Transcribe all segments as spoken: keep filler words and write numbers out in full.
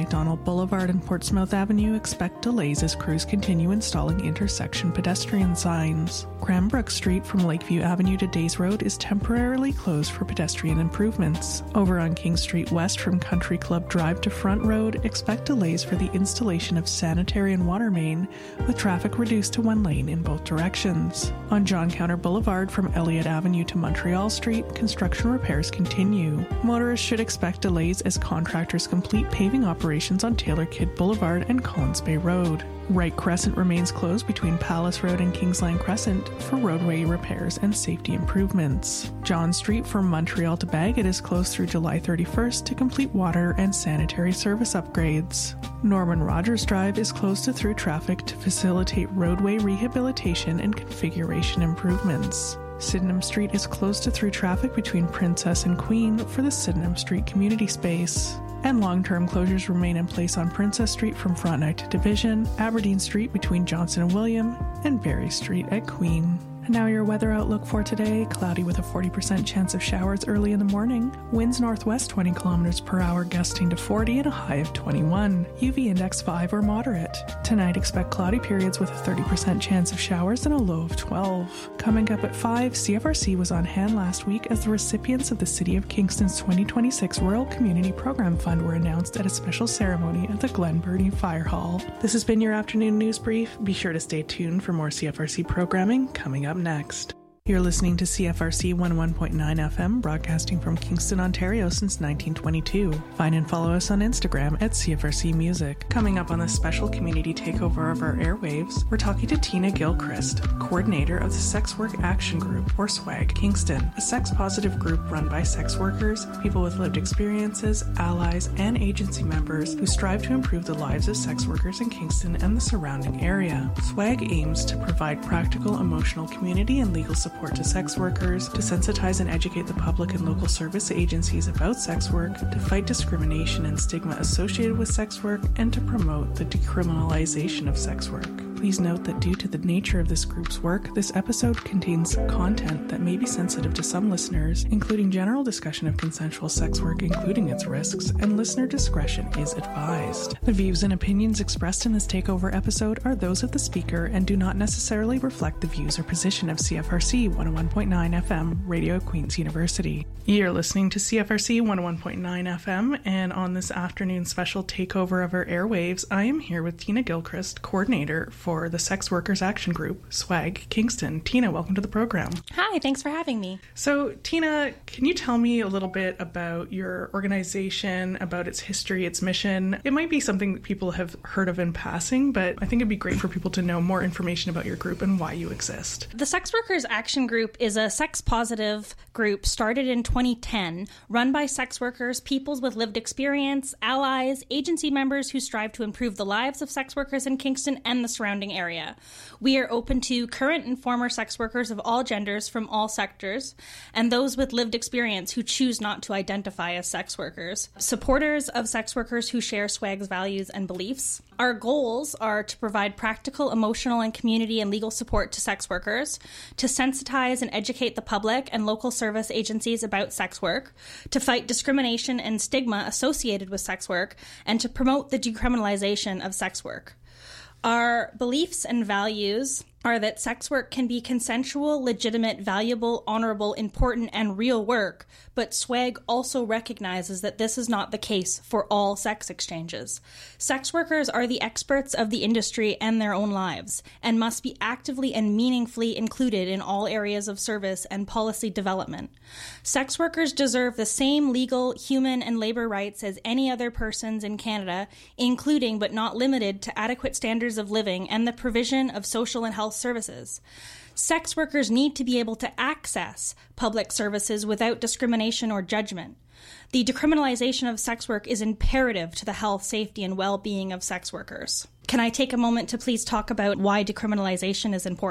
McDonald Boulevard and Portsmouth Avenue, expect delays as crews continue installing intersection pedestrian signs. Cranbrook Street from Lakeview Avenue to Days Road is temporarily closed for pedestrian improvements. Over on King Street West from Country Club Drive to Front Road, expect delays for the installation of sanitary and water main, with traffic reduced to one lane in both directions. On John Counter Boulevard from Elliott Avenue to Montreal Street, construction repairs continue. Motorists should expect delays as contractors complete paving operations on Taylor Kidd Boulevard and Collins Bay Road. Wright Crescent remains closed between Palace Road and Kingsland Crescent for roadway repairs and safety improvements. John Street from Montreal to Bagot is closed through July thirty-first to complete water and sanitary service upgrades. Norman Rogers Drive is closed to through traffic to facilitate roadway rehabilitation and configuration improvements. Sydenham Street is closed to through traffic between Princess and Queen for the Sydenham Street community space. And long-term closures remain in place on Princess Street from Frontenac to Division, Aberdeen Street between Johnson and William, and Barry Street at Queen. And now your weather outlook for today. Cloudy with a forty percent chance of showers early in the morning. Winds northwest twenty kilometers per hour gusting to forty and a high of twenty-one. U V index five or moderate. Tonight expect cloudy periods with a thirty percent chance of showers and a low of twelve. Coming up at five, C F R C was on hand last week as the recipients of the City of Kingston's twenty twenty-six Rural Community Program Fund were announced at a special ceremony at the Glen Burnie Fire Hall. This has been your afternoon news brief. Be sure to stay tuned for more C F R C programming coming up next. You're listening to C F R C one oh one point nine F M, broadcasting from Kingston, Ontario since nineteen twenty-two. Find and follow us on Instagram at C F R C Music. Coming up on this special community takeover of our airwaves, we're talking to Tina Gilchrist, coordinator of the Sex Work Action Group, or SWAG Kingston, a sex-positive group run by sex workers, people with lived experiences, allies, and agency members who strive to improve the lives of sex workers in Kingston and the surrounding area. SWAG aims to provide practical, emotional, community, and legal support Support to sex workers, to sensitize and educate the public and local service agencies about sex work, to fight discrimination and stigma associated with sex work, and to promote the decriminalization of sex work. Please note that due to the nature of this group's work, this episode contains content that may be sensitive to some listeners, including general discussion of consensual sex work, including its risks, and listener discretion is advised. The views and opinions expressed in this takeover episode are those of the speaker and do not necessarily reflect the views or position of C F R C one oh one point nine F M, Radio Queen's University. You're listening to C F R C one oh one point nine F M, and on this afternoon special takeover of our airwaves, I am here with Tina Gilchrist, coordinator for the Sex Workers Action Group, SWAG Kingston. Tina, welcome to the program. Hi, thanks for having me. So, Tina, can you tell me a little bit about your organization, about its history, its mission? It might be something that people have heard of in passing, but I think it'd be great for people to know more information about your group and why you exist. The Sex Workers Action Group is a sex-positive group started in twenty ten, run by sex workers, peoples with lived experience, allies, agency members who strive to improve the lives of sex workers in Kingston and the surrounding area. We are open to current and former sex workers of all genders from all sectors, and those with lived experience who choose not to identify as sex workers. Supporters of sex workers who share SWAG's values and beliefs. Our goals are to provide practical, emotional, and community and legal support to sex workers, to sensitize and educate the public and local service agencies about sex work, to fight discrimination and stigma associated with sex work, and to promote the decriminalization of sex work. Our beliefs and values are that sex work can be consensual, legitimate, valuable, honorable, important, and real work, but SWAG also recognizes that this is not the case for all sex exchanges. Sex workers are the experts of the industry and their own lives, and must be actively and meaningfully included in all areas of service and policy development. Sex workers deserve the same legal, human, and labor rights as any other persons in Canada, including but not limited to adequate standards of living and the provision of social and health services. Sex workers need to be able to access public services without discrimination or judgment. The decriminalization of sex work is imperative to the health, safety, and well-being of sex workers. Can I take a moment to please talk about why decriminalization is important?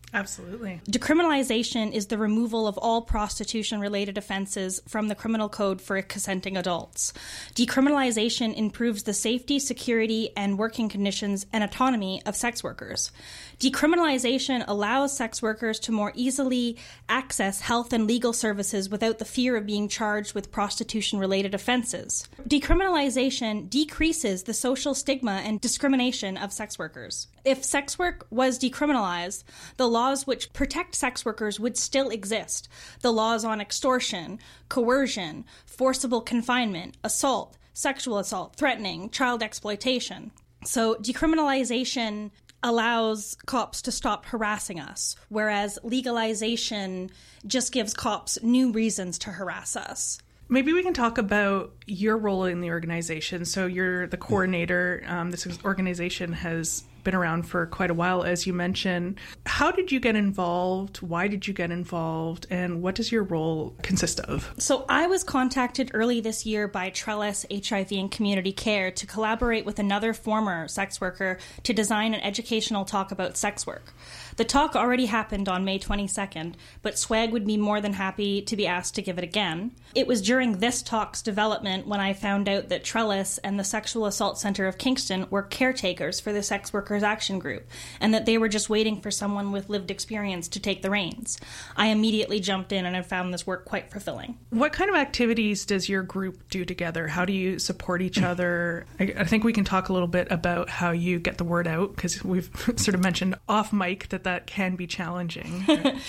Absolutely. Decriminalization is the removal of all prostitution-related offenses from the criminal code for consenting adults. Decriminalization improves the safety, security, and working conditions and autonomy of sex workers. Decriminalization allows sex workers to more easily access health and legal services without the fear of being charged with prostitution-related offenses. Decriminalization decreases the social stigma and discrimination of sex workers. If sex work was decriminalized, the laws which protect sex workers would still exist. The laws on extortion, coercion, forcible confinement, assault, sexual assault, threatening, child exploitation. So decriminalization allows cops to stop harassing us, whereas legalization just gives cops new reasons to harass us. Maybe we can talk about your role in the organization. So you're the coordinator. Um, this organization has been around for quite a while, as you mentioned. How did you get involved? Why did you get involved? And what does your role consist of? So I was contacted early this year by Trellis H I V and Community Care to collaborate with another former sex worker to design an educational talk about sex work. The talk already happened on May twenty-second, but SWAG would be more than happy to be asked to give it again. It was during this talk's development when I found out that Trellis and the Sexual Assault Center of Kingston were caretakers for the Sex Workers Action Group, and that they were just waiting for someone with lived experience to take the reins. I immediately jumped in and I found this work quite fulfilling. What kind of activities does your group do together? How do you support each other? I, I think we can talk a little bit about how you get the word out, because we've sort of mentioned off mic that that can be challenging.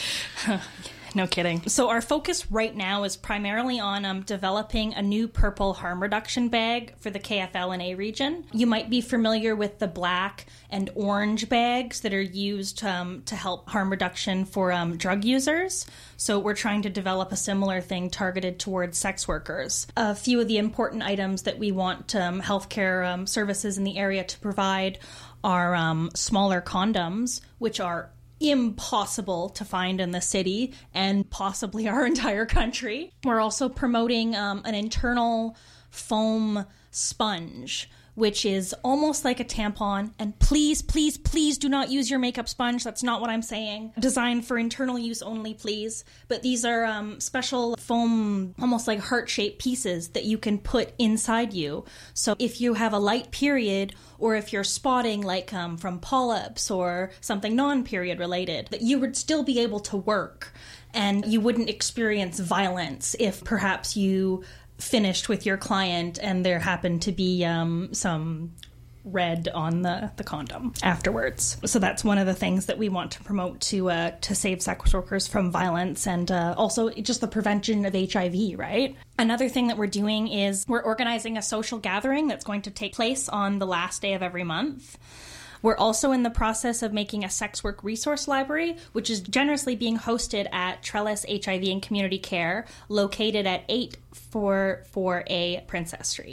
No kidding. So our focus right now is primarily on um, developing a new purple harm reduction bag for the K F L N A region. You might be familiar with the black and orange bags that are used um, to help harm reduction for um, drug users. So we're trying to develop a similar thing targeted towards sex workers. A few of the important items that we want um, healthcare um, services in the area to provide are um, smaller condoms, which are impossible to find in the city and possibly our entire country. We're also promoting um, an internal foam sponge, which is almost like a tampon. And please, please, please do not use your makeup sponge. That's not what I'm saying. Designed for internal use only, please. But these are um, special foam, almost like heart-shaped pieces that you can put inside you. So if you have a light period, or if you're spotting like um, from polyps or something non-period related, that you would still be able to work and you wouldn't experience violence if perhaps you finished with your client and there happened to be um, some red on the, the condom afterwards. So that's one of the things that we want to promote to uh, to save sex workers from violence, and uh, also just the prevention of H I V, right? Another thing that we're doing is we're organizing a social gathering that's going to take place on the last day of every month. We're also in the process of making a sex work resource library, which is generously being hosted at Trellis H I V and Community Care, located at eight forty-four A Princess Street.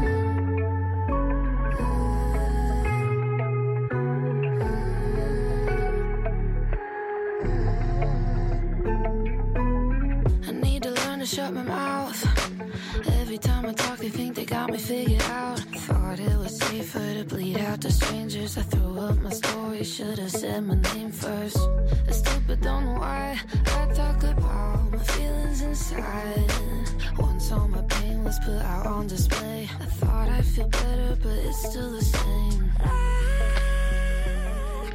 I need to learn to shut my mouth. Every time I talk, they think they got me figured out. Thought it was safer to bleed out to strangers. I threw up my story, should've said my name first. I stupid, don't know why I talk about my feelings inside. Once all my pain was put out on display, I thought I'd feel better, but it's still the same. I,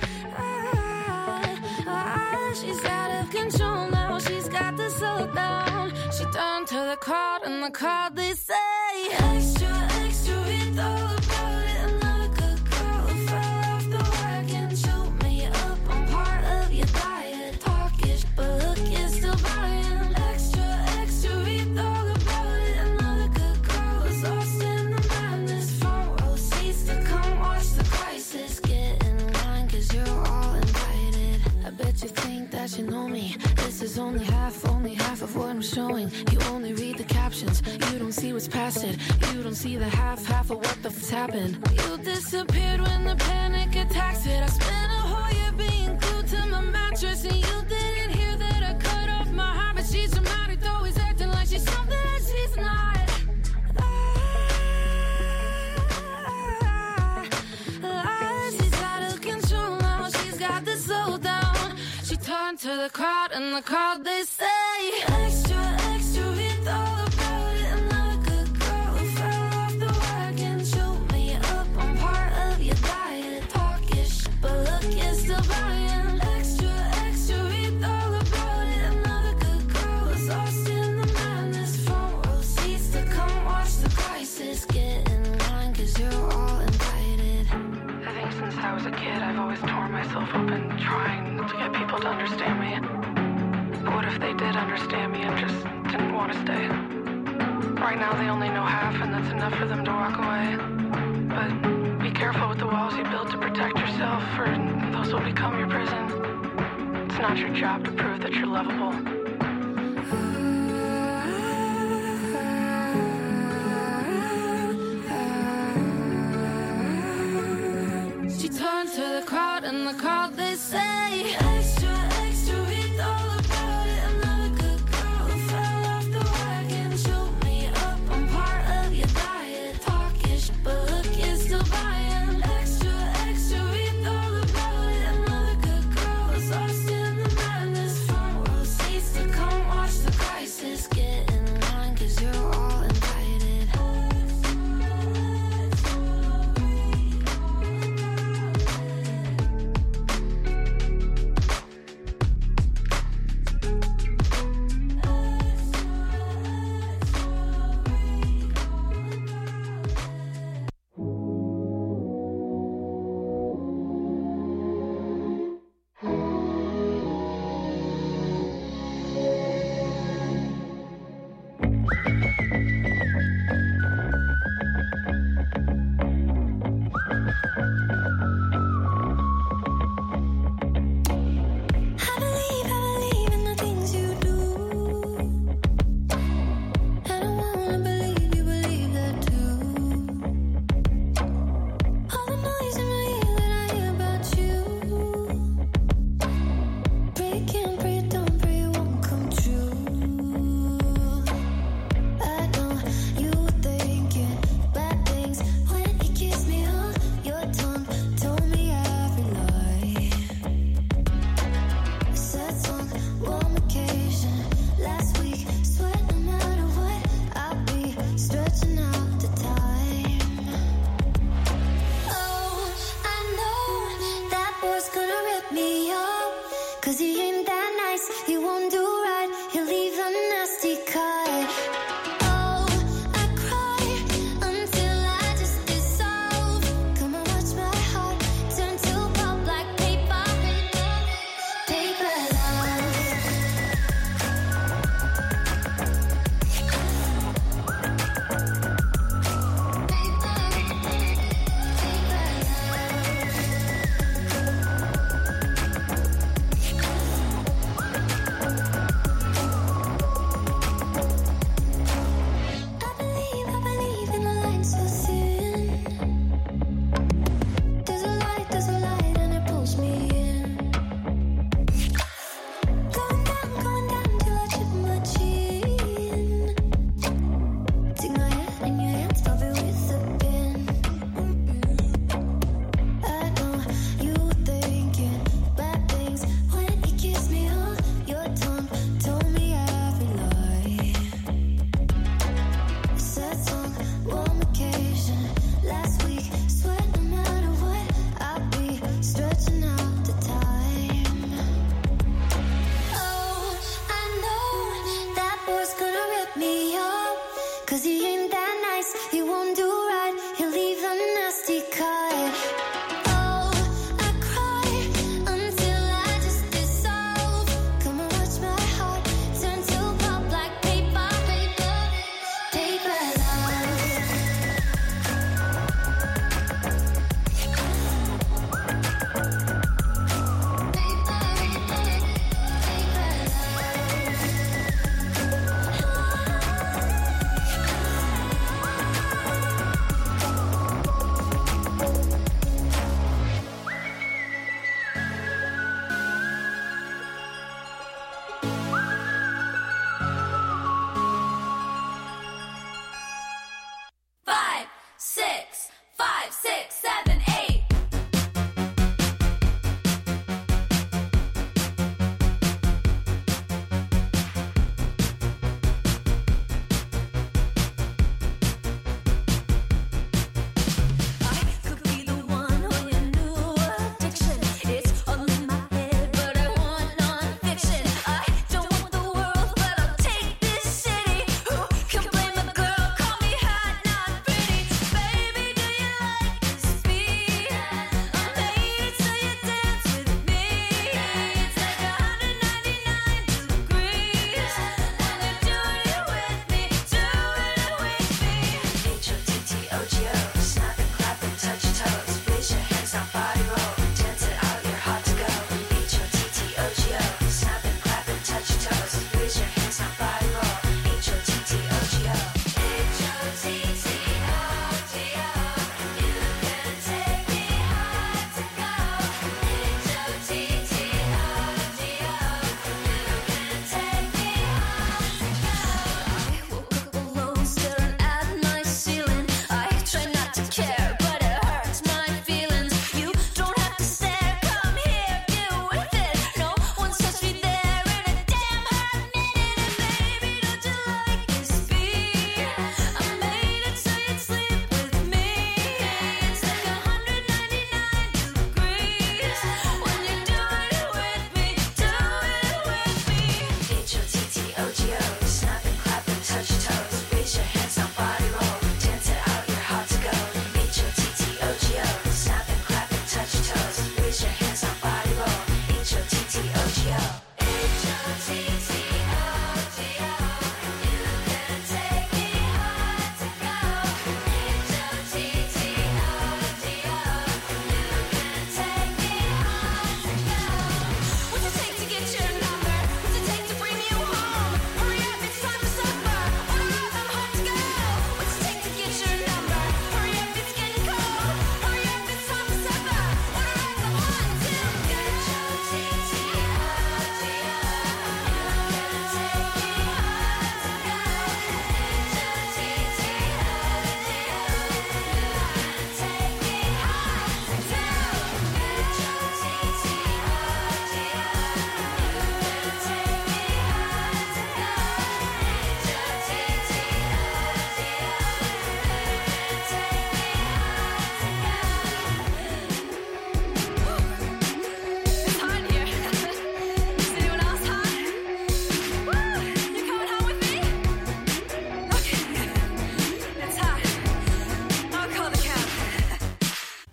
I, I, she's out of control now, she's got to slow down. She turned to the crowd, and the crowd, they say extra, extra, we thought about it. Another good girl who fell off the wagon. Shoot me up, I'm part of your diet. Talkish, but look, you're still buying. Extra, extra, we thought about it. Another good girl who's lost in the madness. Front row seats to come watch the crisis. Get in line, cause you're all invited. I bet you think that you know me. This is only half, only half of what I'm showing. You only read the captions, you don't see what's past it. You don't see the half, half of what the f***'s happened. You disappeared when the panic attacks hit. I spent a whole year being glued to my mattress, and you didn't hear that I cut off my heart. But she's dramatic, always acting like she's something that she's not. Ah, ah, she's out of control now, she's got to slow down. She turned to the crowd, and the crowd, they say, extra, extra, read all about it. Another good girl who fell off the wagon. Shoot me up, I'm part of your diet. Talkish, but look, you're still buying. Extra, extra, read all about it. Another good girl who's lost in the madness. Front row seats to come watch the crisis. Get in line, cause you're all invited. I think since I was a kid, I've always torn myself open trying to get people to understand me. But what if they did understand me and just didn't want to stay? Right now they only know half, and that's enough for them to walk away. But be careful with the walls you build to protect yourself, or those will become your prison. It's not your job to prove that you're lovable. She turned to the crowd, and the crowd, they say, extra, extra, read all about it. Another good girl who fell off the wagon. Shoot me up, I'm part of your diet. Talkish, but look, you're still buying. Extra, extra, read all about it. Another good girl who's lost in the madness. Front row seats to come watch the crisis. Get in line, cause you're all invited.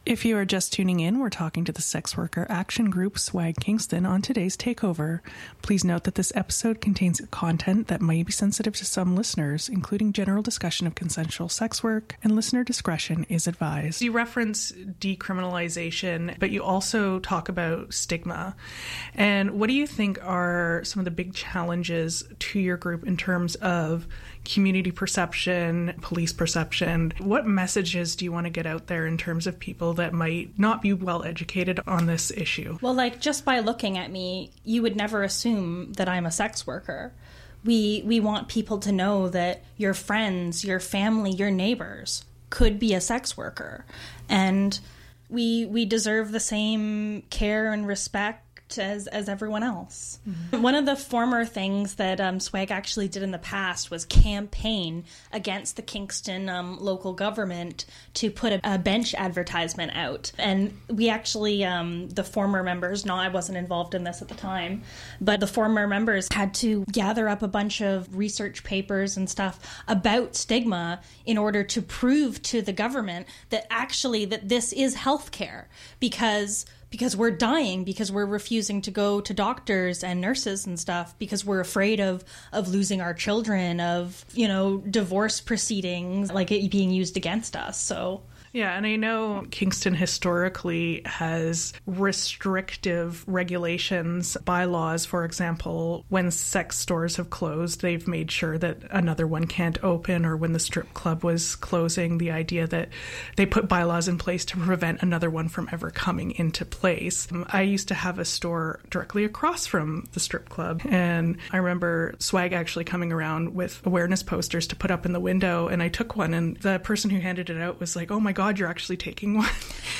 If you are just tuning in, we're talking to the sex worker action group Swag Kingston on today's Takeover. Please note that this episode contains content that may be sensitive to some listeners, including general discussion of consensual sex work, and listener discretion is advised. You reference decriminalization, but you also talk about stigma. And what do you think are some of the big challenges to your group in terms of community perception, police perception? What messages do you want to get out there in terms of people that might not be well educated on this issue? Well, like, just by looking at me, you would never assume that I'm a sex worker. We we want people to know that your friends, your family, your neighbors could be a sex worker. And we we deserve the same care and respect as as everyone else. Mm-hmm. One of the former things that um, Swag actually did in the past was campaign against the Kingston um, local government to put a, a bench advertisement out. And we actually, um, the former members, no, I wasn't involved in this at the time, but the former members had to gather up a bunch of research papers and stuff about stigma in order to prove to the government that actually that this is healthcare, because because we're dying, because we're refusing to go to doctors and nurses and stuff, because we're afraid of, of losing our children, of, you know, divorce proceedings, like it being used against us. So... Yeah, and I know Kingston historically has restrictive regulations, bylaws. For example, when sex stores have closed, they've made sure that another one can't open, or when the strip club was closing, the idea that they put bylaws in place to prevent another one from ever coming into place. I used to have a store directly across from the strip club, and I remember Swag actually coming around with awareness posters to put up in the window, and I took one, and the person who handed it out was like, "Oh my God, God, you're actually taking one."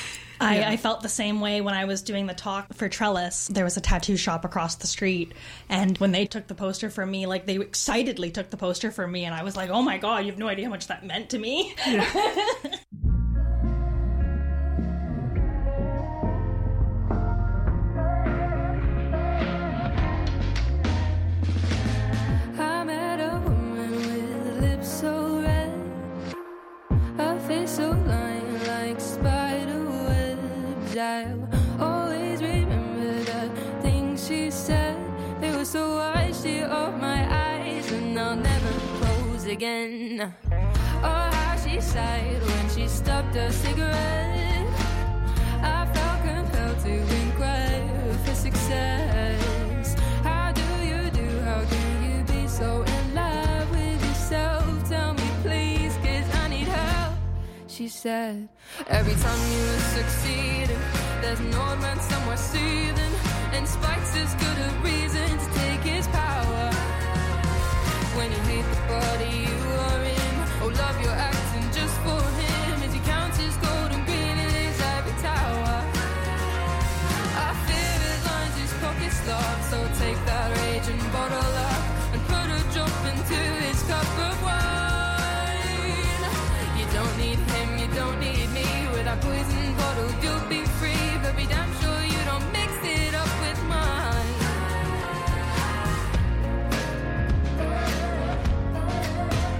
I, yeah. I felt the same way when I was doing the talk for Trellis. There was a tattoo shop across the street, and when they took the poster from me, like, they excitedly took the poster from me, and I was like, oh my God, you have no idea how much that meant to me. Yeah. I met a woman with lips so red, her face so lined like spider webs. I always remember the things she said. They were so wide, she opened my eyes, and I'll never close again. Oh, how she sighed when she stopped her cigarette. I felt compelled to inquire for success. How do you do? How can you be so in love with yourself? Tell me please, 'cause I need help. She said, every time you succeed, there's an old man somewhere seething, and spite's as good a reason to take his power. When you hate the body you are in, oh love you're acting just for him, as he counts his gold and green in his ivory tower. I fear it lines his pockets large, so take that rage and bottle up, and put a drop into his cup of wine. You don't need him, you don't need me. With that poison bottle you'll be free, but be damn sure you don't mix it up with mine.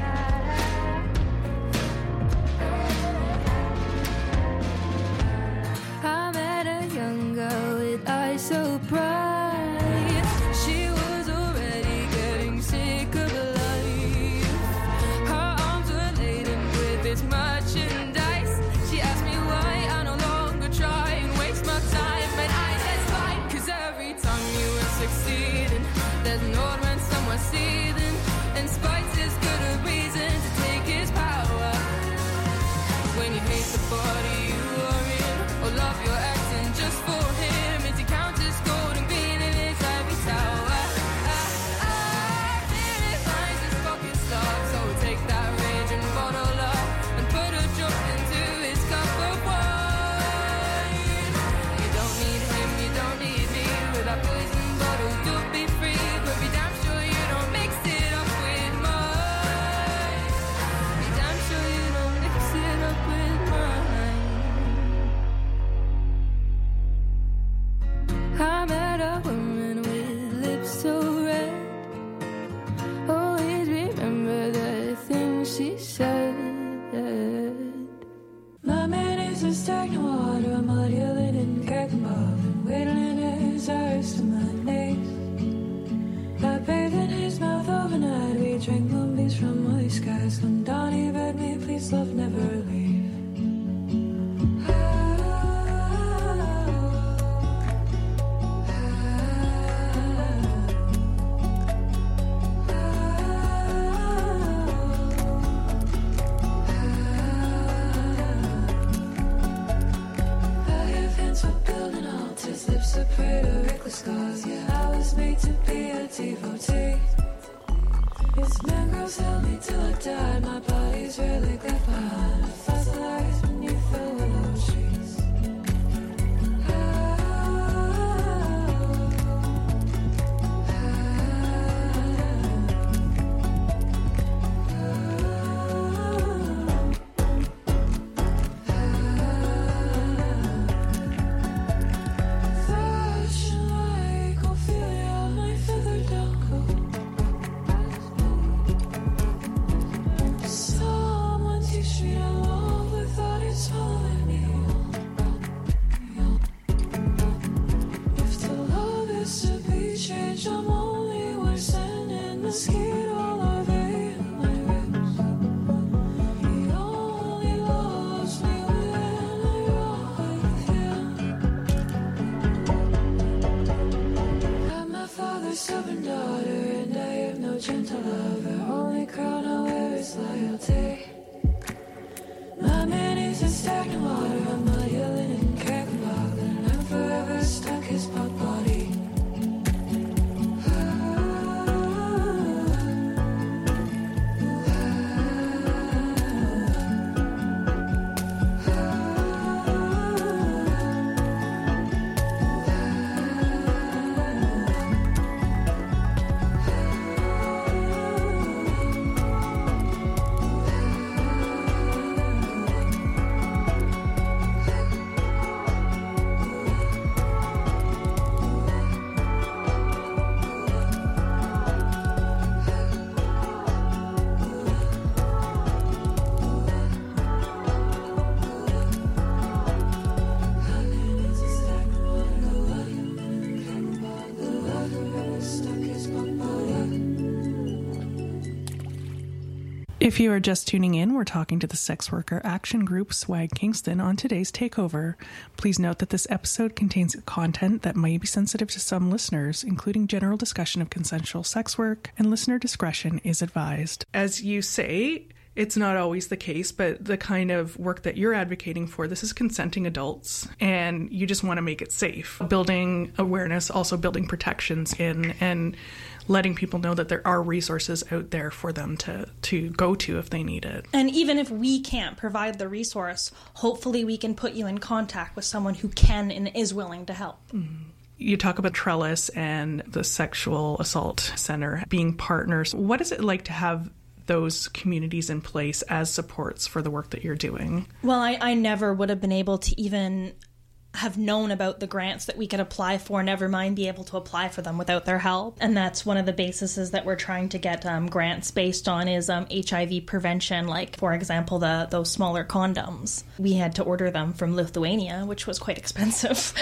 stagnant water, muddy linen, Keggenbach, and whittling his eyes to my knees. I bathed in his mouth overnight, we drank moonbeams from muddy skies. When Donnie begged me, please love, never leave. Lips are prey to reckless scars. Yeah, I was made to be a devotee. His mangroves held me till I died. My body's really left behind. I fossilized beneath the willow trees. If you are just tuning in, we're talking to the sex worker action group Swag Kingston on today's takeover. Please note that this episode contains content that may be sensitive to some listeners, including general discussion of consensual sex work, and listener discretion is advised. As you say, it's not always the case, but the kind of work that you're advocating for, this is consenting adults, and you just want to make it safe. Building awareness, also building protections in, and letting people know that there are resources out there for them to, to go to if they need it. And even if we can't provide the resource, hopefully we can put you in contact with someone who can and is willing to help. Mm-hmm. You talk about Trellis and the Sexual Assault Center being partners. What is it like to have those communities in place as supports for the work that you're doing? Well, I, I never would have been able to even have known about the grants that we could apply for, never mind be able to apply for them without their help. And that's one of the bases that we're trying to get um, grants based on is um, H I V prevention, like, for example, the those smaller condoms. We had to order them from Lithuania, which was quite expensive.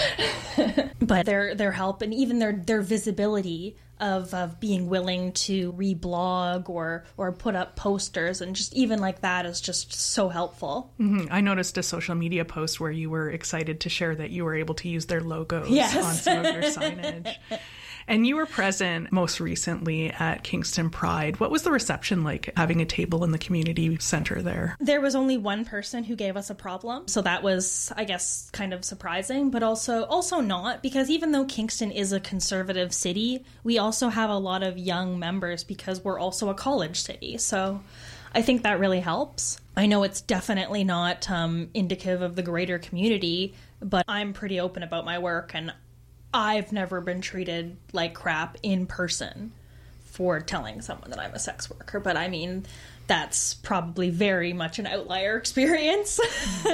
But their their help and even their, their visibility of, of being willing to reblog or or put up posters, and just even like that is just so helpful. Mm-hmm. I noticed a social media post where you were excited to share that you were able to use their logos yes. on some of your signage. And you were present most recently at Kingston Pride. What was the reception like having a table in the community center there? There was only one person who gave us a problem. So that was, I guess, kind of surprising, but also also not, because even though Kingston is a conservative city, we also have a lot of young members because we're also a college city. So I think that really helps. I know it's definitely not um, indicative of the greater community, but I'm pretty open about my work, and I've never been treated like crap in person for telling someone that I'm a sex worker. But I mean, that's probably very much an outlier experience.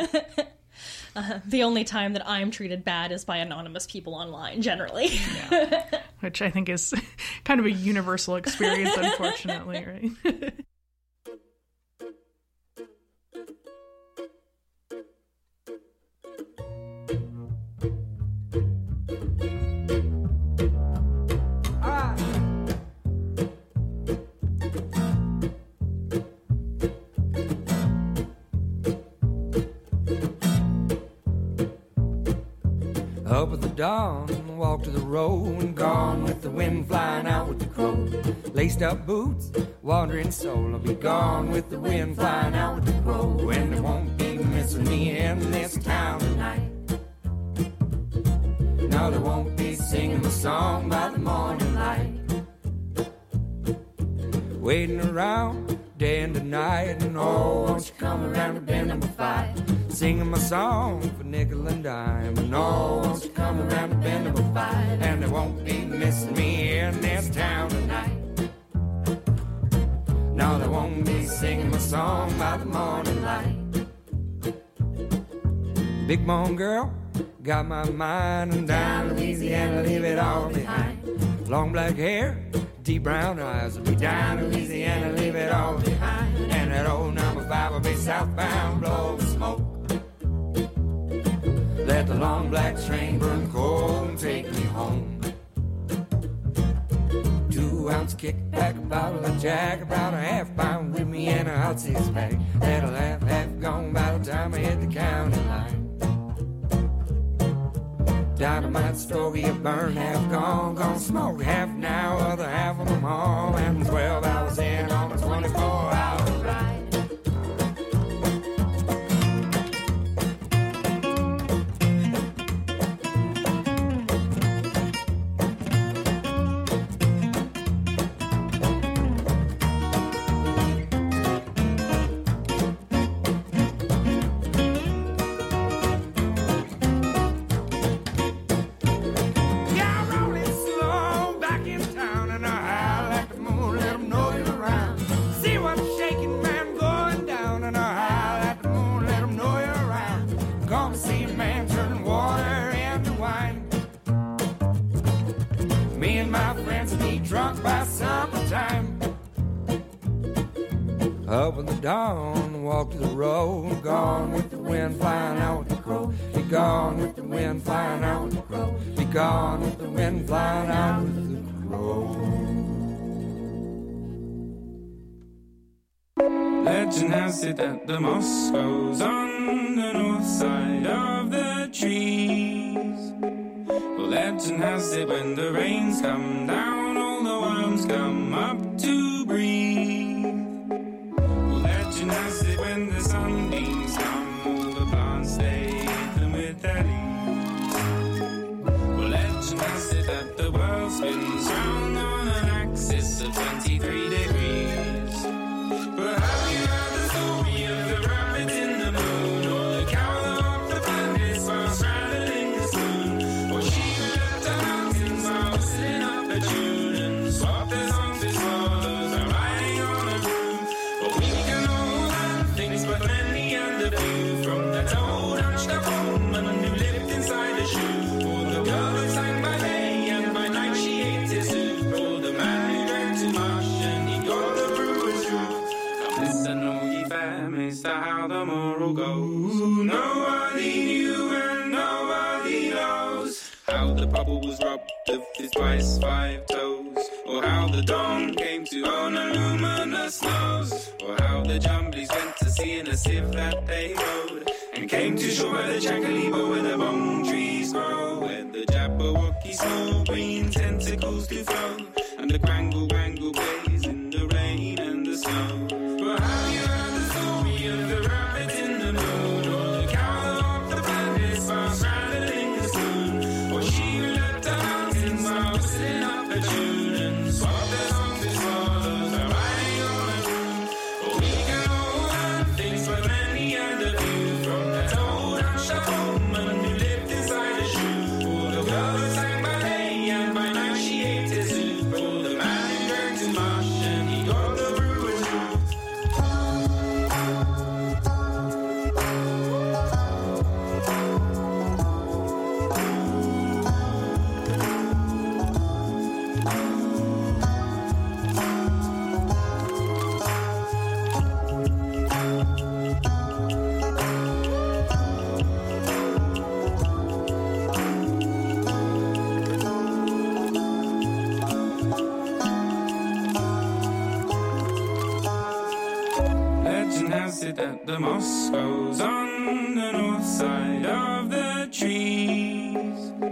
uh, the only time that I'm treated bad is by anonymous people online, generally. Yeah. Which I think is kind of a universal experience, unfortunately, right? Up at the dawn, walk to the road, and gone with the wind, flying out with the crow. Laced up boots, wandering soul, I'll be gone with the wind, flying out with the crow. And they won't be missing me in this town tonight. No, they won't be singing the song by the morning light. Waiting around day and night, and oh, won't you come around to bend number five? Singing my song for nickel and dime, and oh, won't you come around to bend number five? And they won't be missing me in this town tonight. No, they won't be singing my song by the morning light. Big bone girl, got my mind, and down Louisiana, leave it all behind. Long black hair, deep brown eyes, will be down Louisiana, leave it all behind. And that old number five will be southbound, blow the smoke. Let the long black train burn cold and take me home. Two ounce kickback, a bottle of Jack, about a half pound with me and a hot six pack. That'll have half gone by the time I hit the county line. Dynamite stogie, a burn, half gone, gone smoke half now, other half of them all, and twelve hours in on a twenty-four hour ride. Up in the dawn, walk to the road, gone with the wind, flying out with the crow. Be gone with the wind, flying out with the crow. Be gone with the wind, flying out with the crow. Legend has it that the moss grows on the north side of the trees. Well, legend has it when the rains come down, all the worms come up to breathe. Legend has it when the sunbeams come, all the plants stay hidden with their leaves. Well, legend has it that the world spins round on an axis of twenty-three degrees. But have you heard the story of the rabbit in the moon, or the cow that walked the planet while straddling the spoon? Or she who left the mountains while whistling up a tune and swapped their songs with swallows while riding on a broom? But we can all have things, but many and a few, from that old hunched up woman who lived inside a shoe, or the girl who sang by day and by night she ate his soup, or the man who drank too much and he got the brewer's truth. Listen, all ye families, to how the moral goes. Nobody knew and nobody knows how the bubble was robbed of his twice five toes, or how the dawn came to own a luminous nose, or how the jumblies went to sea in a sieve that they rode, and came to shore by the Chacalibo where the bone trees grow, where the Jabberwocky small green tentacles do flow, and the Grangle Grangle plays in the rain and the snow. But have you heard the story of the rabbit in the moon, or the cow that walked the planet while straddling the spoon, or she who left the mountains while whistling up a tune and swapped their songs with swallows while riding on a broom? But we can all have things, but many and a few, from that old hunched up woman who lived inside a shoe, or the girl who sang by day and by night she ate his soup, or the man who drank too much and he got the brewer's truth. Legend has it that the moss grows on the north side of the trees.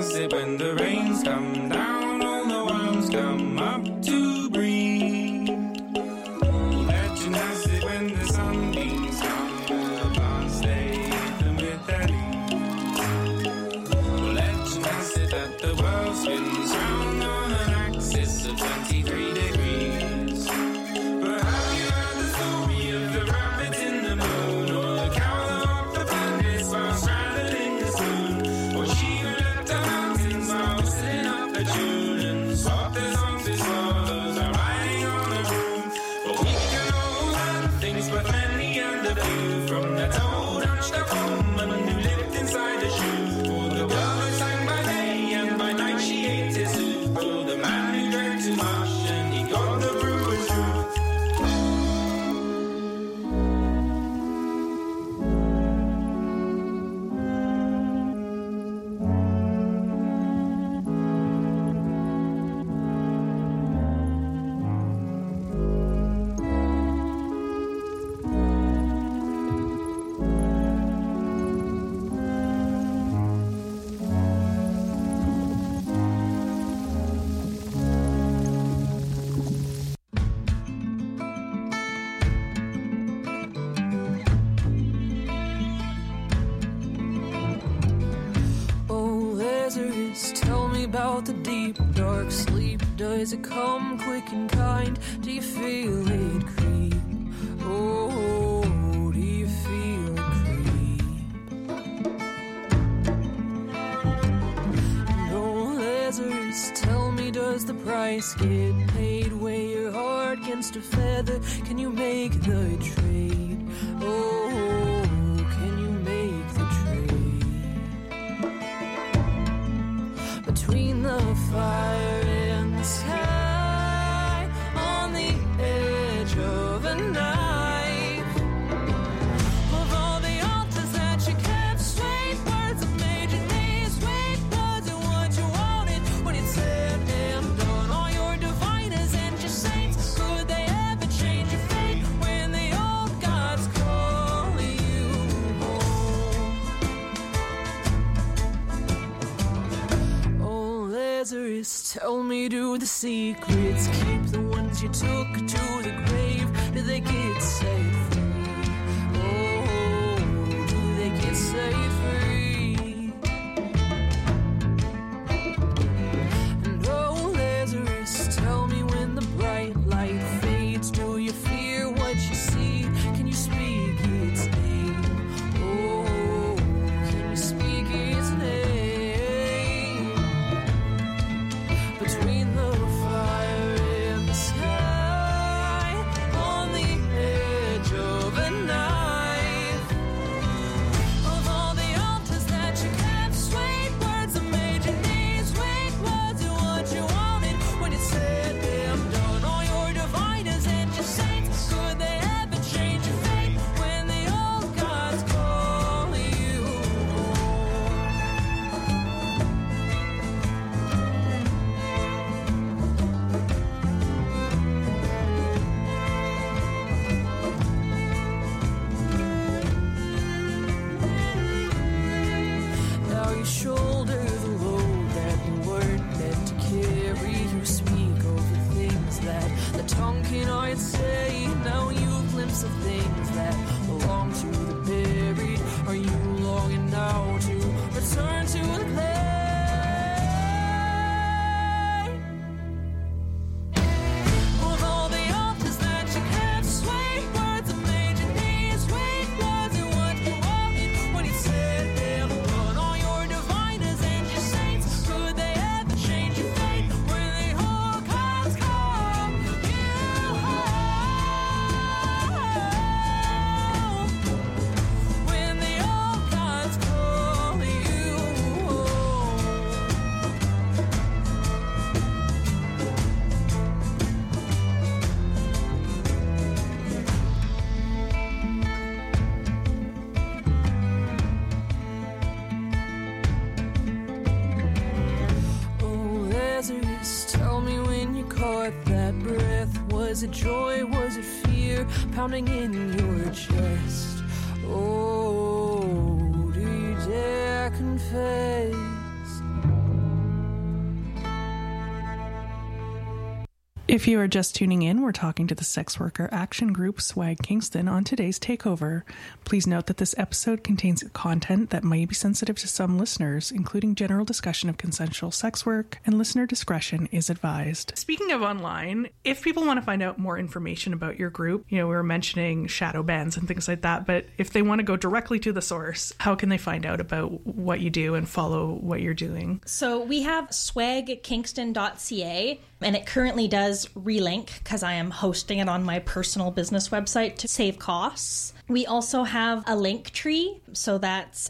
has it when the rains come down, all the worms come up to breathe. Legend has it when the sunbeams come, the plants they eat them with their leaves. Legend has it that the world spins round on an axis of twenty-three degrees. But have you heard the story of the rabbit in the moon, or the cow that walked the planets while straddling the spoon, or she who left the mountains while whistling up a tune, and swapped their songs with swallows while riding on a broom? But we can all learn things but many and a few from that old hunched-up woman who lived inside a shoe, or the girl who sang by day and by night she ate his soup, or the man who drank too much and he got the brewer's truth. Oh, Lazarus, tell me about the deep, dark sleep. Does it come quick and kind? Do you feel it creep? Oh, do you feel it creep? Oh, Lazarus, tell me, does the price get paid? Weigh your heart against a feather. Can you make the trade? Oh, can you make the trade? Between the fire and the sky, on the edge of a knife, of all the altars that you kept, straight words of major knees, sweet wasn't what you wanted when it said and done. All your diviners and your saints, could they ever change your fate when the old gods call you home? Oh, Lazarus, tell me, do the secrets keep the ones you took to the grave? Do they get set free? Oh, do they get set free? And oh, Lazarus, tell me, when the bright light fades, do you fear what you see? Can you speak its name? Oh, can you speak its name? Between the fire and the sky, on the edge of a knife, of all the altars that you kept, sweet words of major needs, sweet words are what you wanted when it's said and done. All your diviners and your saints, could they ever change your fate when the old gods call you home? Now you shoulder the load that you weren't meant to carry. You speak over things that the tongue cannot say. Now you glimpse of things that belong to the buried. Are you longing now to return to the clay? Of all the altars that you kept, sweet words of major needs, sweet words are what you wanted when he said and done. All your diviners and your saints, could they ever change your fate when the whole gods call you home? When the old gods call you home. Oh, Lazarus, tell me, when you caught that breath, was it joy, was it fear, pounding in your chest? Oh, do you dare confess? If you are just tuning in, we're talking to the sex worker action group Swag Kingston on today's Takeover. Please note that this episode contains content that may be sensitive to some listeners, including general discussion of consensual sex work, and listener discretion is advised. Speaking of online, if people want to find out more information about your group, you know, we were mentioning shadow bans and things like that, but if they want to go directly to the source, how can they find out about what you do and follow what you're doing? So we have swag kingston dot c a, and it currently does relink because I am hosting it on my personal business website to save costs. We also have a link tree, so that's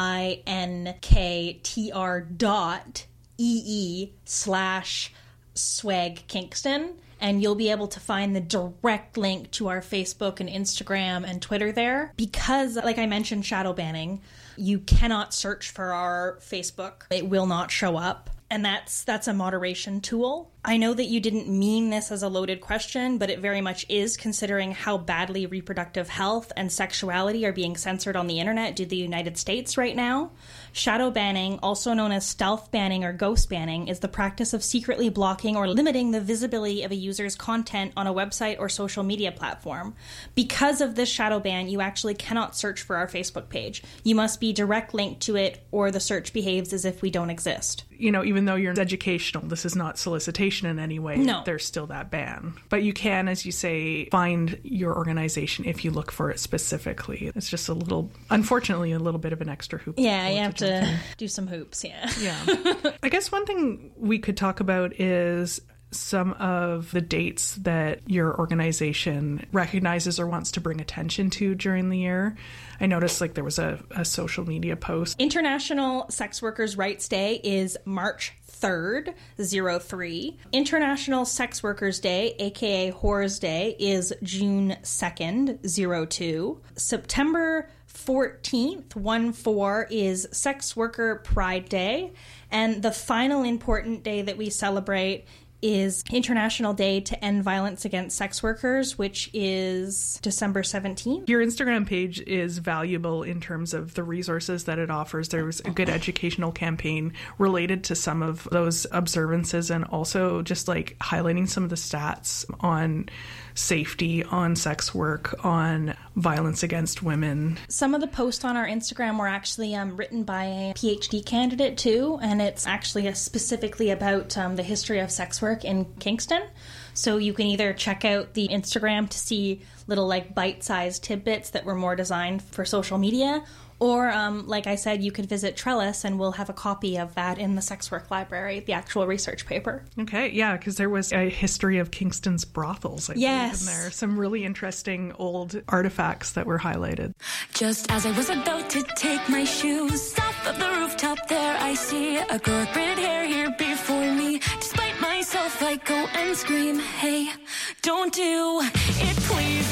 L-I-N-K-T-R dot E-E slash swag Kingston, and you'll be able to find the direct link to our Facebook and Instagram and Twitter there. Because, like I mentioned, shadow banning, you cannot search for our Facebook. It will not show up. And that's that's a moderation tool. I know that you didn't mean this as a loaded question, but it very much is, considering how badly reproductive health and sexuality are being censored on the internet due to the United States right now. Shadow banning, also known as stealth banning or ghost banning, is the practice of secretly blocking or limiting the visibility of a user's content on a website or social media platform. Because of this shadow ban, you actually cannot search for our Facebook page. You must be direct linked to it, or the search behaves as if we don't exist. You know, even though you're educational, this is not solicitation in any way. No. There's still that ban. But you can, as you say, find your organization if you look for it specifically. It's just a little, unfortunately, a little bit of an extra hoop. Yeah, you have to do some hoops, yeah. Yeah. I guess one thing we could talk about is some of the dates that your organization recognizes or wants to bring attention to during the year. I noticed like there was a, a social media post. International Sex Workers' Rights Day is March third, oh three. International Sex Workers' Day, aka Whores Day, is June second, oh two. September fourteenth, one four, is Sex Worker Pride Day. And the final important day that we celebrate is International Day to End Violence Against Sex Workers, which is December seventeenth. Your Instagram page is valuable in terms of the resources that it offers. There was a good educational campaign related to some of those observances, and also just like highlighting some of the stats on safety, on sex work, on violence against women. Some of the posts on our Instagram were actually um, written by a PhD candidate too, and it's actually a specifically about um, the history of sex work in Kingston. So you can either check out the Instagram to see little like bite-sized tidbits that were more designed for social media, or um, like I said, you could visit Trellis and we'll have a copy of that in the sex work library, the actual research paper. Okay, yeah, because there was a history of Kingston's brothels, I yes. believe, in there. Some really interesting old artifacts that were highlighted. Just as I was about to take my shoes off of the rooftop, there I see a girl with braided hair here before me. Despite myself, I go and scream, hey, don't do it, please.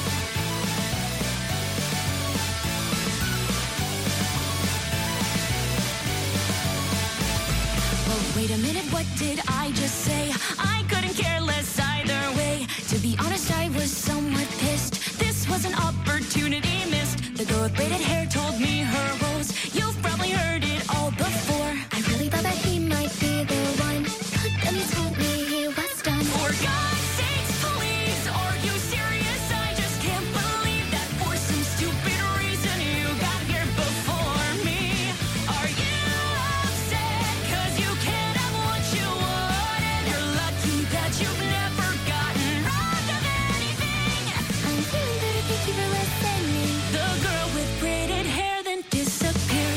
Wait a minute, what did I just say? I couldn't care less either way. To be honest, I was somewhat pissed. This was an opportunity missed. The girl with braided hair told me her woes. You've probably heard it all before. I really thought that he might be the one. Then he told me he was done. For God's sakes, please, are you serious? I just can't believe that for some stupid reason you got here before me. Are you upset? Cause you can't have what you wanted. You're lucky that you've never gotten robbed of anything. I'm feeling very picky for listening. The girl with braided hair then disappeared.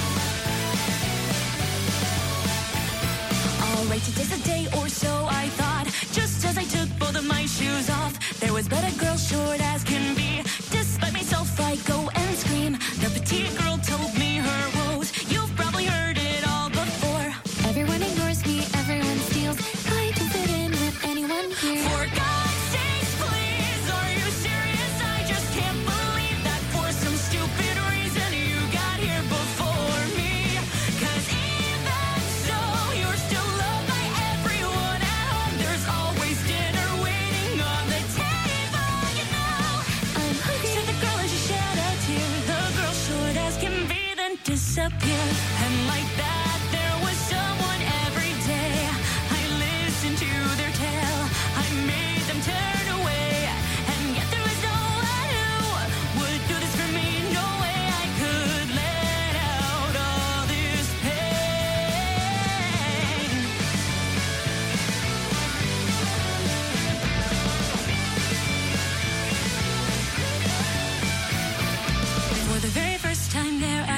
Alright, today's a day or so, I thought. Just as I took both of my shoes off, there was but a girl short as can be. Despite myself, I go and scream. The petite girl told me her woes. You've probably heard it all before. Everyone ignores me, everyone steals. I don't fit in with anyone here. For God's sakes, please, are you serious? I just can't believe that for some stupid reason you got here before me. Cause even so, you're still loved by everyone at home. There's always dinner waiting on the table, you know. I'm hungry. Said the girl as she shed a tear. The girl short as can be then disappeared. And like that, there was someone every day. I listened to their tale. I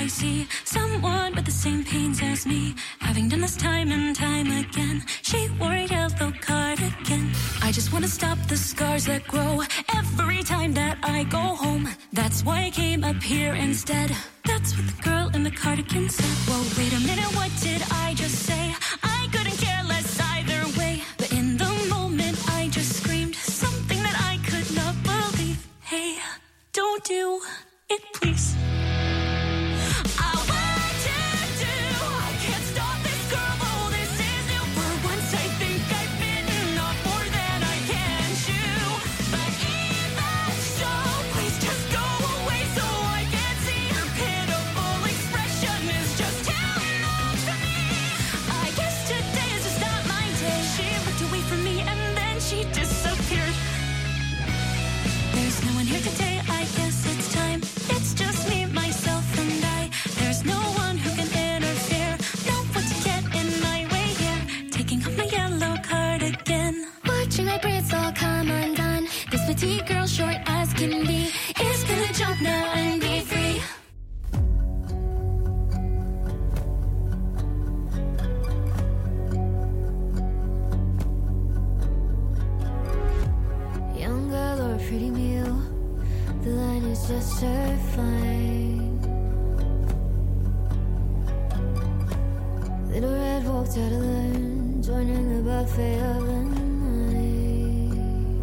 I see someone with the same pains as me, having done this time and time again. She wore a yellow cardigan. I just want to stop the scars that grow every time that I go home. That's why I came up here instead. That's what the girl in the cardigan said. Whoa, wait a minute, what did I just say? I couldn't care less either way. But in the moment I just screamed something that I could not believe. Hey, don't do it, please. I want to do. I can't stop this girl. Oh, this is new. For once I think I've bitten off more than I can chew. But even so, please just go away so I can see her pitiful expression is just too much for me. I guess today is just not my day. She looked away from me and then she disappeared. There's no one here today. I guess it's time. It's just me, myself, and I. There's no one who can interfere. No one to get in my way here. Taking off my yellow cardigan. Watching my braids all come undone. This petite girl, short as can be, is gonna jump now and be free. Young girl or a pretty meal, the line is just her fine. Little Red walked out alone, joining the buffet of the night.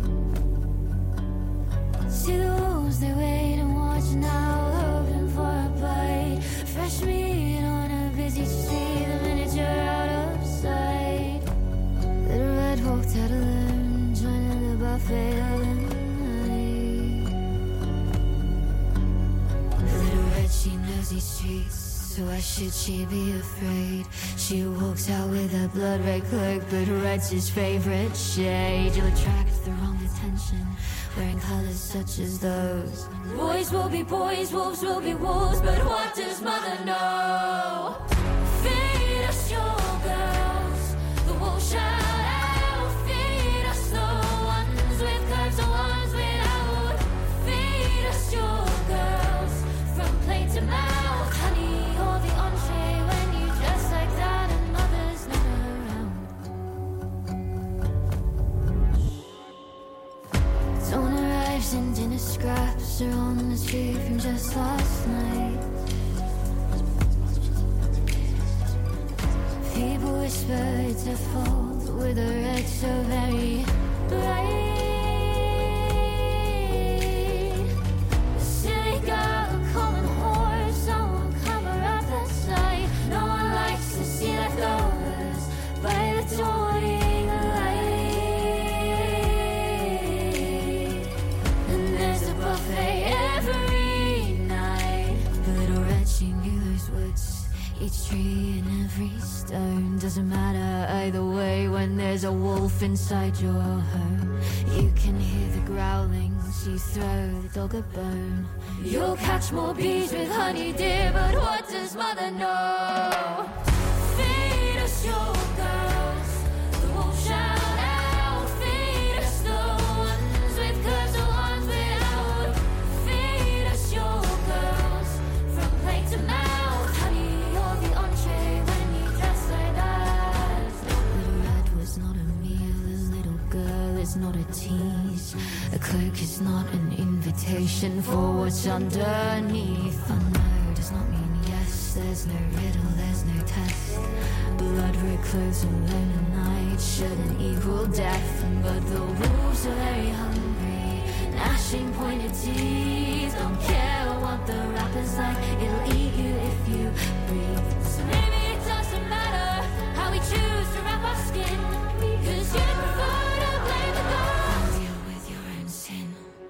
See the wolves, they wait and watch now, hoping for a bite. Fresh meat on a busy street, the minute you're out of sight. Little Red walked out alone, joining the buffet of the night. Little Red, she knows these streets, so why should she be afraid? She walks out with a blood red cloak, but red's his favorite shade. You'll attract the wrong attention, wearing colors such as those. Boys will be boys, wolves will be wolves, but what does mother know? Feed us your girls, the wolves shout out. Feed us the ones with curves, the ones without. Feed us your girls, from plate to mouth. Honey, or the entree when you dress like that and mother's not around. Don't arrives and dinner scraps are on the street from just last night. People whisper it's a fault with a red so very bright. Silly girl, a common whore, someone cover up that sight. No one likes to see leftovers by the dawning light. And there's a buffet every night. The little Red, she knew those woods, each tree and every stone. Doesn't matter either way when there's a wolf inside your home. You can hear the growlings, you throw the dog a bone. You'll catch more bees with honey, dear, but what does mother know? Feed us your girls, the wolf shout out. Feed us the ones with curves, the ones without. Feed us your girls, from plate to mouth. Honey, you're the entree when you dress like that. Little Red was not a meal, a little girl is not a tease. A cloak is not an invitation for what's underneath. Oh no does not mean yes, there's no riddle, there's no test. Blood red clothes alone at night shouldn't equal death. But the wolves are very hungry, gnashing pointed teeth. Don't care what the rapper's like, it'll eat you if you breathe. So maybe it doesn't matter how we choose to wrap our skin, cause you prefer to blame the gods. Deal with your own sin.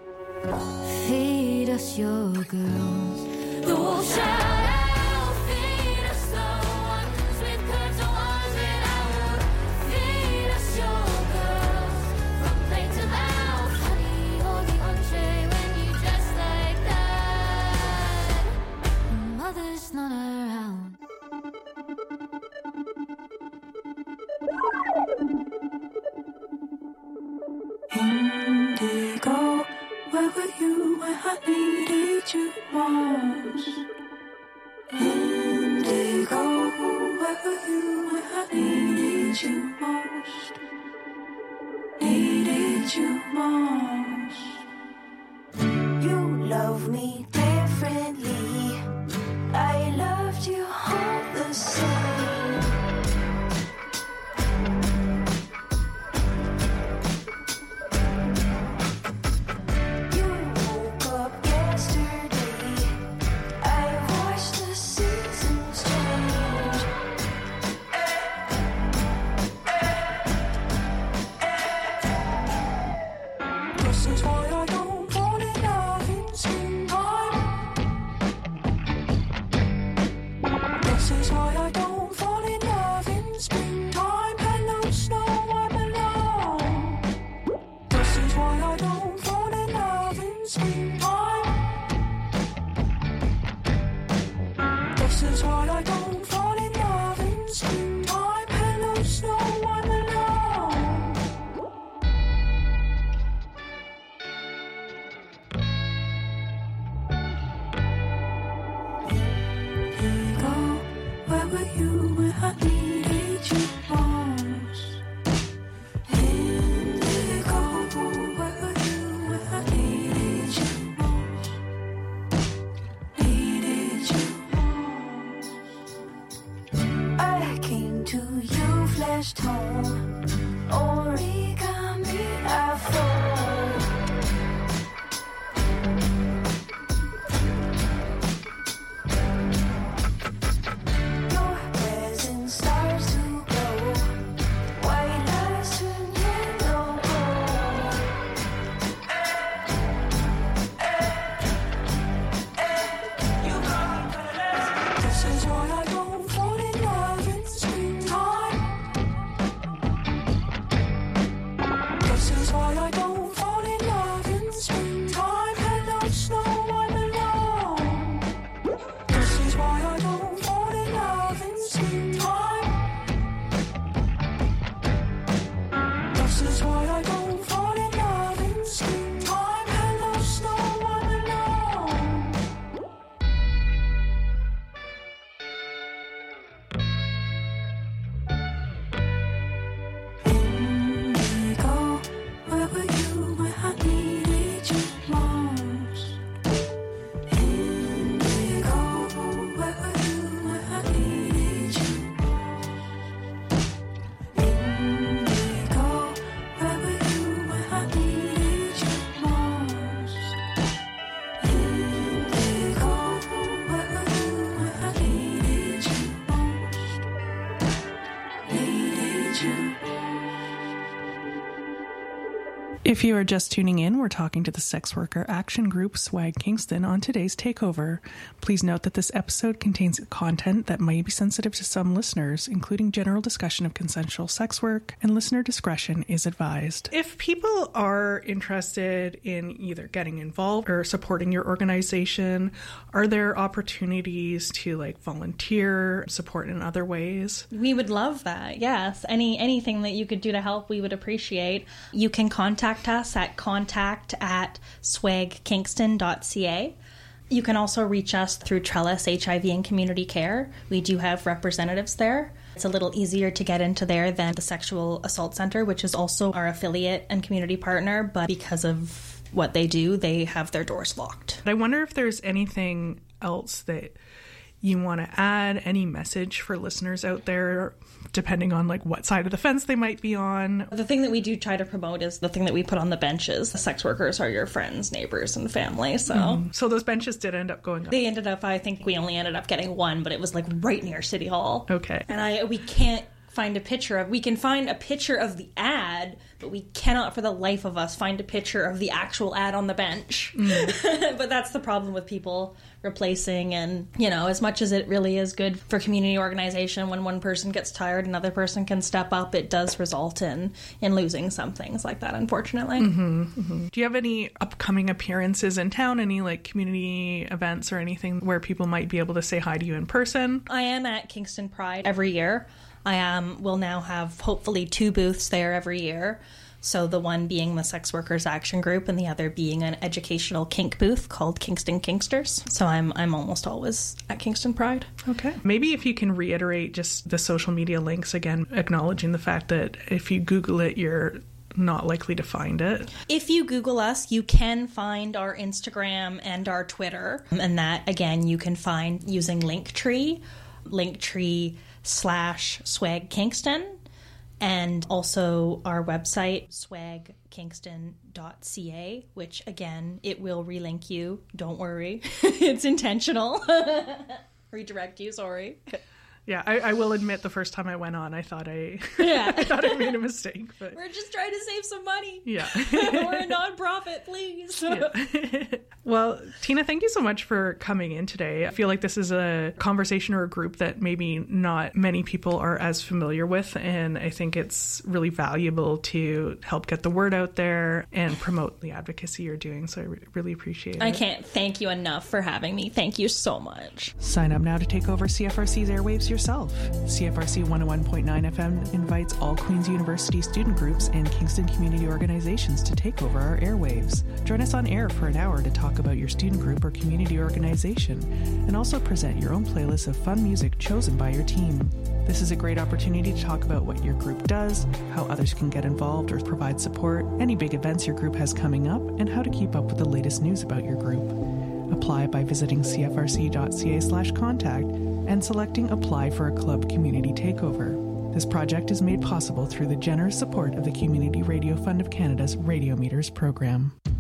Feed us your girls, the wolves shout out. Feed us the ones with curves, the ones without. Feed us your girls, from plate to mouth. Honey, or the entree when you dress like that. Mother's not around. needed you most. Needed you most. You love me differently. I loved you all the same. You woke up yesterday. I watched the seasons change. This is why I don't fall in love in springtime. This is why I don't fall in love in springtime. Hello, snow, I'm alone. This is why I don't fall in love in springtime. This is why I don't fall in love in springtime. Hello, snow, I'm alone. Indigo, where were you when I needed you most? Indigo, where were you when I needed you most? Needed you most. I came to you, flashed home. Origami, I fall. Your presence starts to glow. White lies turn yellow gold. This is why I don't fall in love in springtime. This is why I don't fall in love in springtime. Hello, snow, I'm alone. This is why I don't fall in love in springtime. This is why I don't fall in love in springtime. Hello, snow, I'm alone. Indigo, where were you when I needed you most? Indigo, where were you when I needed you most? Indigo, where were you when I needed you most? Indigo, where were you when I needed you most? Needed you. If you are just tuning in, we're talking to the sex worker action group Swag Kingston on today's takeover. Please note that this episode contains content that may be sensitive to some listeners, including general discussion of consensual sex work, and listener discretion is advised. If people are interested in either getting involved or supporting your organization, are there opportunities to like volunteer, support in other ways? We would love that. Yes. Any anything that you could do to help, we would appreciate. You can contact us at contact at swag kingston dot c a. You can also reach us through Trellis H I V and Community Care. We do have representatives there. It's a little easier to get into there than the Sexual Assault Center, which is also our affiliate and community partner, but because of what they do, they have their doors locked. I wonder if there's anything else that you want to add, any message for listeners out there, depending on like what side of the fence they might be on. The thing that we do try to promote is the thing that we put on the benches. The sex workers are your friends, neighbors, and family. So Mm. So those benches did end up going up. they ended up, I think we only ended up getting one, but it was like right near City Hall. Okay. And I we can't find a picture of, we can find a picture of the ad, but we cannot for the life of us find a picture of the actual ad on the bench. Mm. But that's the problem with people replacing, and, you know, as much as it really is good for community organization, when one person gets tired, another person can step up, it does result in, in losing some things like that, unfortunately. Mm-hmm, mm-hmm. Do you have any upcoming appearances in town, any like community events or anything where people might be able to say hi to you in person? I am at Kingston Pride every year. I am will now have hopefully two booths there every year. So the one being the Sex Workers Action Group and the other being an educational kink booth called Kingston Kinksters. So I'm I'm almost always at Kingston Pride. Okay. Maybe if you can reiterate just the social media links again, acknowledging the fact that if you Google it, you're not likely to find it. If you Google us, you can find our Instagram and our Twitter. And that, again, you can find using Linktree, Linktree slash Swag Kingston. And also our website, swag kingston dot c a, which, again, it will relink you. Don't worry. It's intentional. Redirect you, sorry. Yeah, I, I will admit the first time I went on, I thought I, yeah. I thought I made a mistake. But we're just trying to save some money. Yeah. We're a nonprofit, please. Yeah. Well, Tina, thank you so much for coming in today. I feel like this is a conversation or a group that maybe not many people are as familiar with, and I think it's really valuable to help get the word out there and promote the advocacy you're doing, so I re- really appreciate it. I can't thank you enough for having me. Thank you so much. Sign up now to take over C F R C's airwaves yourself. C F R C one oh one point nine F M invites all Queen's University student groups and Kingston community organizations to take over our airwaves. Join us on air for an hour to talk about your student group or community organization, and also present your own playlist of fun music chosen by your team. This is a great opportunity to talk about what your group does, how others can get involved or provide support, any big events your group has coming up, and how to keep up with the latest news about your group. Apply by visiting c f r c dot c a slash contact and selecting Apply for a Club Community Takeover. This project is made possible through the generous support of the Community Radio Fund of Canada's Radio Meters program.